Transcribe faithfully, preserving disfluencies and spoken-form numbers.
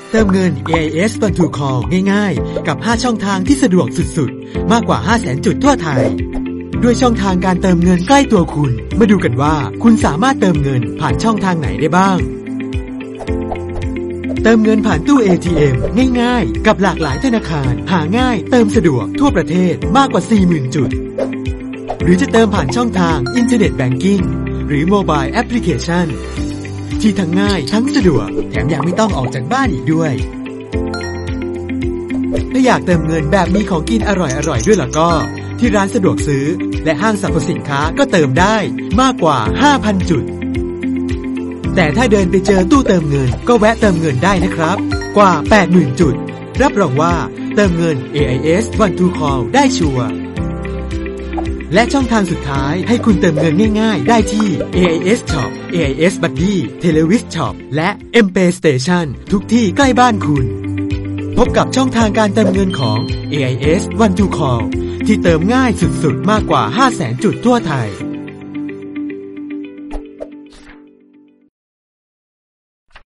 เติมเงิน เอ ไอ เอส One to Call ง่ายๆกับห้าช่องทางที่สะดวกสุดๆมากกว่า ห้าแสน จุดทั่วไทยด้วยช่องทางการเติมเงินใกล้ตัวคุณมาดูกันว่าคุณสามารถเติมเงินผ่านช่องทางไหนได้บ้างเติมเงินผ่านตู้ เอ ที เอ็ม ง่ายๆกับหลากหลายธนาคารหาง่ายเติมสะดวกทั่วประเทศมากกว่า สี่หมื่น จุดหรือจะเติมผ่านช่องทางอินเทอร์เน็ตแบงกิ้งหรือโมบายแอปพลิเคชันที่ทั้งง่ายทั้งสะดวกแถมยังไม่ต้องออกจากบ้านอีกด้วยถ้าอยากเติมเงินแบบมีของกินอร่อยๆด้วยล่ะก็ที่ร้านสะดวกซื้อและห้างสรรพสินค้าก็เติมได้มากกว่า ห้าพัน จุดแต่ถ้าเดินไปเจอตู้เติมเงินก็แวะเติมเงินได้นะครับกว่า แปดหมื่น จุดรับรองว่าเติมเงิน เอ ไอ เอส One to Call ได้ชัวร์และช่องทางสุดท้ายให้คุณเติมเงินง่ายๆได้ที่ เอ ไอ เอส Shop เอ ไอ เอส Buddy Televis Shop และ M-Pay Station ทุกที่ใกล้บ้านคุณพบกับช่องทางการเติมเงินของ เอ ไอ เอส One to Call ที่เติมง่ายสุดๆมากกว่า ห้าแสน จุดทั่วไทย